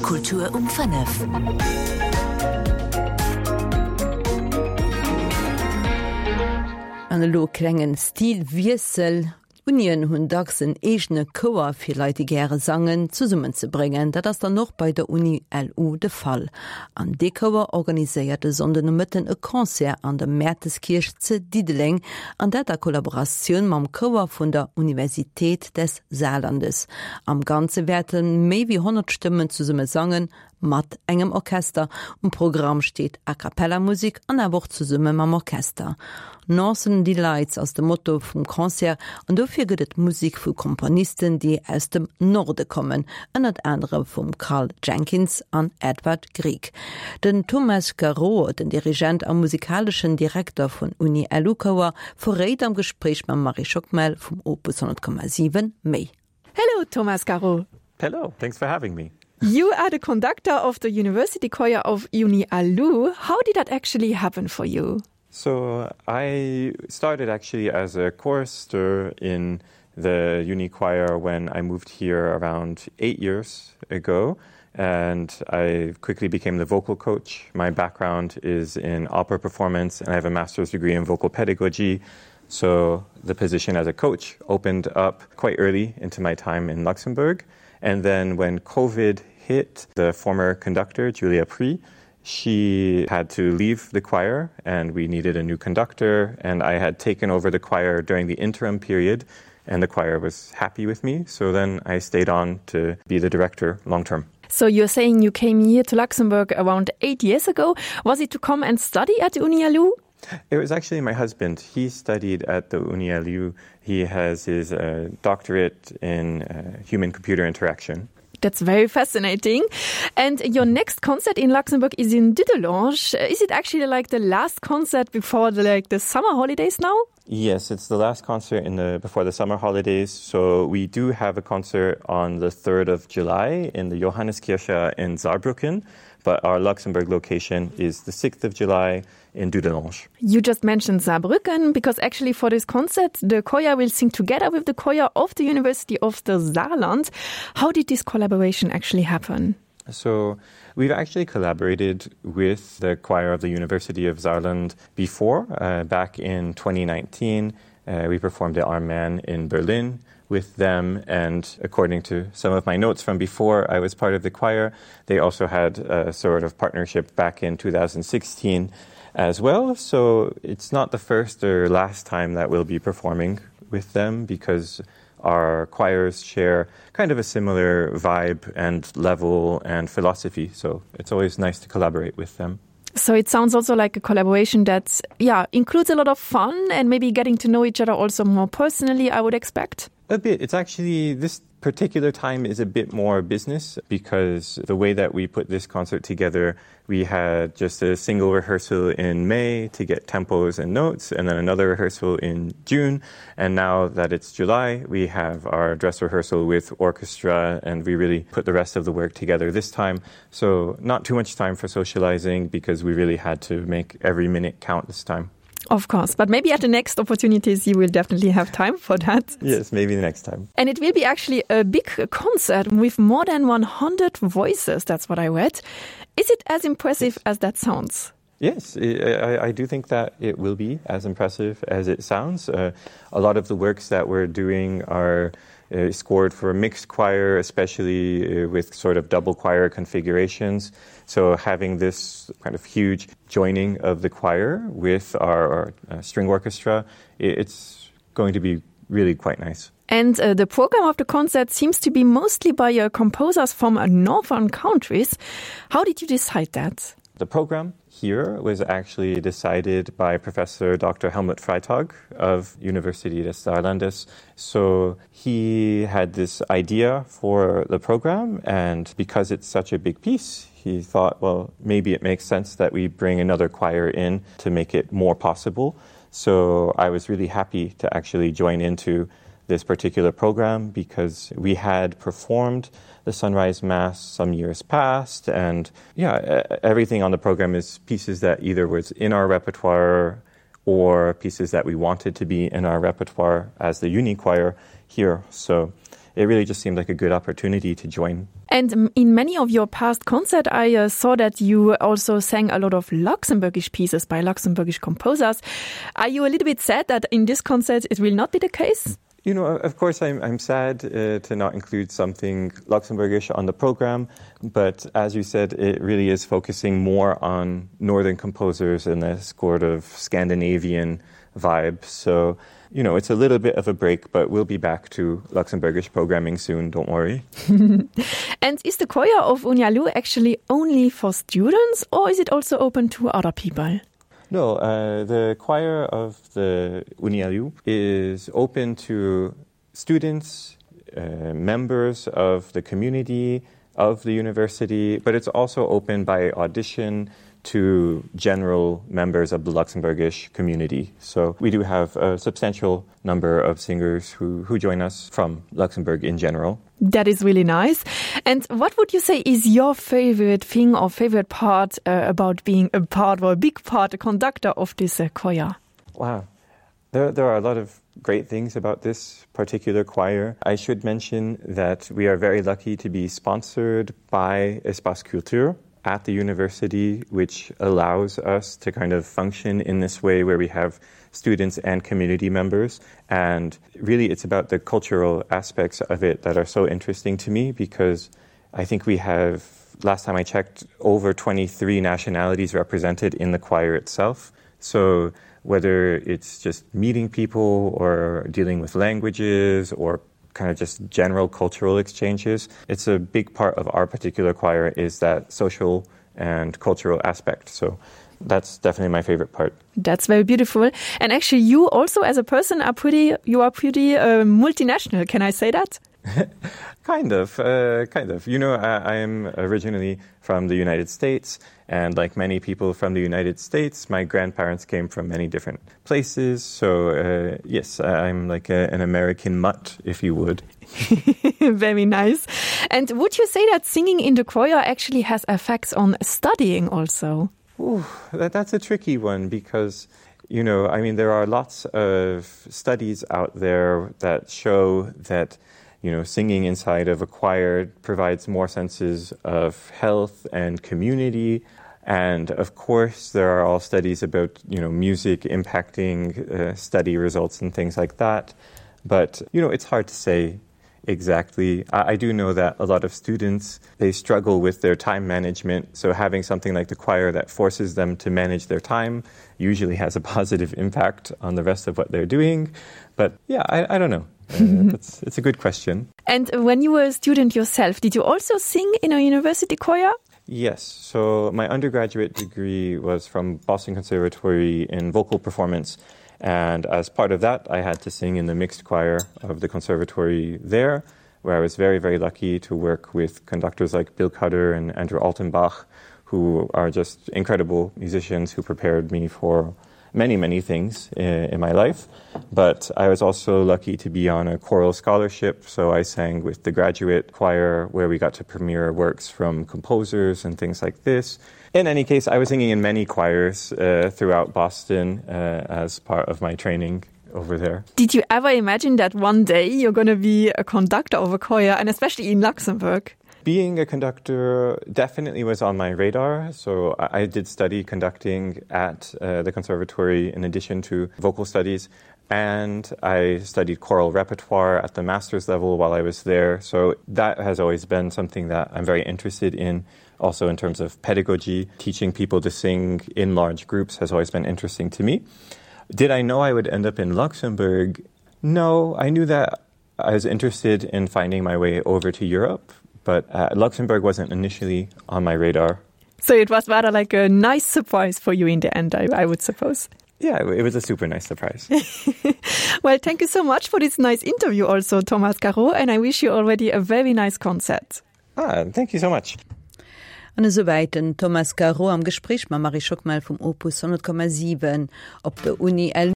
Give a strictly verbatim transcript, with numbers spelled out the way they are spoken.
Kultur um fünf. An lo klengen Stilwiesel, Unien hunn dachsen egene Choer fir Leute gäre sangen zu summen ze bringen, dat ass dann noch bei der Uni L U de Fall. An de Choer organiséierte sonden Mëtten e Konzert an der Mäteskirch ze Dideling, an dat der Kollaboratioun mam Choer vun der Universität des Saarlandes. Am ganze werden méi wie hundert Stimmen zu summe sangen, mat engem Orchester. Um Programm steht A Cappella Musik an der Woche zu summe mam Orchester. Northern Delights aus dem Motto vum Konzert an dofir gëtt Musik vu Komponisten, die aus dem Norde kommen, ënnert andere vum Carl Jenkins an Edward Grieg. Den Thomas Garot, den Dirigent am musikalischen Direktor von Uni L U Choer, verrät am Gespräch mit Marie Schockmel vom Opus hundert Komma sieben Mai. Hello, Thomas Garot. Hello, thanks for having me. You are the conductor of the University Choir of Uni L U. How did that actually happen for you? So I started actually as a chorister in the Uni Choir when I moved here around eight years ago, and I quickly became the vocal coach. My background is in opera performance, and I have a master's degree in vocal pedagogy. So the position as a coach opened up quite early into my time in Luxembourg. And then when COVID hit, the former conductor, Julia Prix, she had to leave the choir, and we needed a new conductor, and I had taken over the choir during the interim period, and the choir was happy with me, so then I stayed on to be the director long term. So you're saying you came here to Luxembourg around eight years ago. Was it to come and study at the Uni L U? It was actually my husband. He studied at the Uni L U. He has his uh, doctorate in uh, human-computer interaction. That's very fascinating. And your next concert in Luxembourg is in Dudelange. Is it actually like the last concert before the, like the summer holidays now? Yes, it's the last concert in the before the summer holidays. So we do have a concert on the third of July in the Johanneskirche in Saarbrücken, but our Luxembourg location is the sixth of July in Dudelange. You just mentioned Saarbrücken, because actually for this concert, the choir will sing together with the choir of the University of the Saarland. How did this collaboration actually happen? So we've actually collaborated with the choir of the University of Saarland before. Uh, back in twenty nineteen, uh, we performed the Arm Man in Berlin with them, and according to some of my notes from before I was part of the choir, they also had a sort of partnership back in two thousand sixteen as well. So it's not the first or last time that we'll be performing with them, because our choirs share kind of a similar vibe and level and philosophy. So it's always nice to collaborate with them. So it sounds also like a collaboration that, yeah, includes a lot of fun and maybe getting to know each other also more personally, I would expect. A bit. It's actually, this particular time is a bit more business, because the way that we put this concert together, we had just a single rehearsal in May to get tempos and notes, and then another rehearsal in June. And now that it's July, we have our dress rehearsal with orchestra, and we really put the rest of the work together this time. So not too much time for socializing, because we really had to make every minute count this time. Of course, but maybe at the next opportunities you will definitely have time for that. Yes, maybe the next time. And it will be actually a big concert with more than one hundred voices, that's what I read. Is it as impressive as that sounds? Yes, I, I do think that it will be as impressive as it sounds. Uh, a lot of the works that we're doing are uh, scored for a mixed choir, especially uh, with sort of double choir configurations. So having this kind of huge joining of the choir with our, our uh, string orchestra, it's going to be really quite nice. And uh, the program of the concert seems to be mostly by uh, composers from uh, northern countries. How did you decide that? The program here was actually decided by Professor Doctor Helmut Freitag of University des Saarlandes. So he had this idea for the program, and because it's such a big piece, he thought, well, maybe it makes sense that we bring another choir in to make it more possible. So I was really happy to actually join into this particular program, because we had performed the Sunrise Mass some years past, and yeah, everything on the program is pieces that either was in our repertoire or pieces that we wanted to be in our repertoire as the Uni Choir here. So it really just seemed like a good opportunity to join. And in many of your past concerts, I uh, saw that you also sang a lot of Luxembourgish pieces by Luxembourgish composers. Are you a little bit sad that in this concert it will not be the case? You know, of course, I'm, I'm sad uh, to not include something Luxembourgish on the program, but as you said, it really is focusing more on northern composers and a sort of Scandinavian vibe. So, you know, it's a little bit of a break, but we'll be back to Luxembourgish programming soon, don't worry. And is the choir of Unialou actually only for students, or is it also open to other people? No, uh, the choir of the Unialou is open to students, uh, members of the community, of the university, but it's also open by audition to general members of the Luxembourgish community. So we do have a substantial number of singers who, who join us from Luxembourg in general. That is really nice. And what would you say is your favorite thing or favorite part uh, about being a part or a big part, a conductor of this uh, choir? Wow. There, there are a lot of great things about this particular choir. I should mention that we are very lucky to be sponsored by Espace Culture at the university, which allows us to kind of function in this way where we have students and community members. And really, it's about the cultural aspects of it that are so interesting to me, because I think we have, last time I checked, over twenty-three nationalities represented in the choir itself. So whether it's just meeting people or dealing with languages or kind of just general cultural exchanges, it's a big part of our particular choir is that social and cultural aspect. So that's definitely my favorite part. That's very beautiful. And actually, you also as a person are pretty, you are pretty uh, multinational. Can I say that? kind of, uh, kind of. You know, I, I am originally from the United States, and like many people from the United States, my grandparents came from many different places. So, uh, yes, I'm like a, an American mutt, if you would. Very nice. And would you say that singing in the choir actually has effects on studying also? Ooh, that, that's a tricky one because, you know, I mean, there are lots of studies out there that show that, you know, singing inside of a choir provides more senses of health and community. And of course, there are all studies about, you know, music impacting uh, study results and things like that. But, you know, it's hard to say exactly. I, I do know that a lot of students, they struggle with their time management. So having something like the choir that forces them to manage their time usually has a positive impact on the rest of what they're doing. But yeah, I, I don't know. Uh, that's, it's a good question. And when you were a student yourself, did you also sing in a university choir? Yes. So my undergraduate degree was from Boston Conservatory in vocal performance. And as part of that, I had to sing in the mixed choir of the conservatory there, where I was very, very lucky to work with conductors like Bill Cutter and Andrew Altenbach, who are just incredible musicians who prepared me for many, many things in, in my life. But I was also lucky to be on a choral scholarship, so I sang with the graduate choir where we got to premiere works from composers and things like this. In any case, I was singing in many choirs uh, throughout Boston uh, as part of my training over there. Did you ever imagine that one day you're going to be a conductor of a choir, and especially in Luxembourg? Being a conductor definitely was on my radar. So I did study conducting at uh, the conservatory in addition to vocal studies. And I studied choral repertoire at the master's level while I was there. So that has always been something that I'm very interested in. Also in terms of pedagogy, teaching people to sing in large groups has always been interesting to me. Did I know I would end up in Luxembourg? No, I knew that I was interested in finding my way over to Europe. But uh, Luxembourg wasn't initially on my radar. So it was rather like a nice surprise for you in the end, I, I would suppose. Yeah, it was a super nice surprise. Well, thank you so much for this nice interview also, Thomas Caro, and I wish you already a very nice concert. Ah, thank you so much. An soweit den Thomas Caro am Gespräch ma Marie Schockmal vom Opus hundert Komma sieben op der Uni